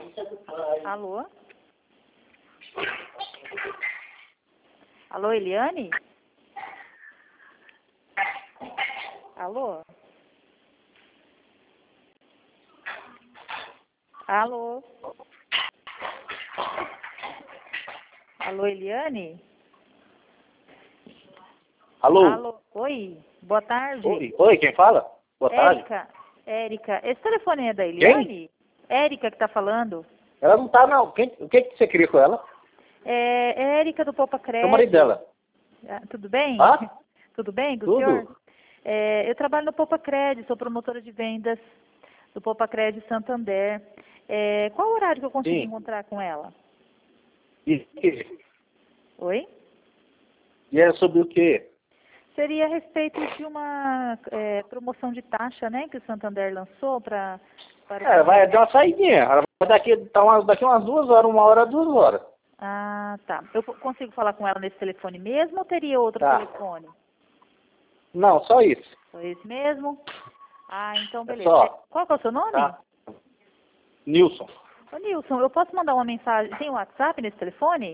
Alô? Alô, Eliane? Alô? Alô? Alô, Eliane? Alô? Alô? Oi, boa tarde. Oi, quem fala? Boa tarde. Érica, esse telefone é da Eliane? Érica que tá falando. Ela não tá, não. O que você queria com ela? É Érica do Poupa Crédito. É o marido dela. Tudo bem? Ah? Tudo bem com o Tudo. senhor? Eu trabalho no Poupa Crédito, sou promotora de vendas do Poupa Crédito Santander. Qual o horário que eu consigo Sim. encontrar com ela? E Oi? é sobre o quê? Seria a respeito de uma promoção de taxa, né, que o Santander lançou para Vai dar uma saidinha. Ela vai daqui umas 2 horas, 1 hora, 2 horas. Ah, tá. Eu consigo falar com ela nesse telefone mesmo ou teria outro Tá. telefone? Não, só isso. Só esse mesmo? Ah, então É beleza. só. Qual que é o seu nome? Tá? Nilson. Ô, Nilson, eu posso mandar uma mensagem? Tem WhatsApp nesse telefone?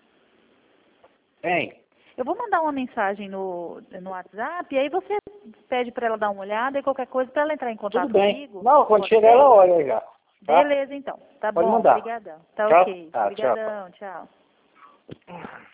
Tem. Eu vou mandar uma mensagem no WhatsApp e aí você pede para ela dar uma olhada e qualquer coisa para ela entrar em contato Tudo bem. comigo. Não, quando Pode chegar ser? ela olha já. Tá? Beleza, então. Tá Pode bom, mandar. obrigadão. Tá Tchau. ok. Tá, tchau. Obrigadão, tchau.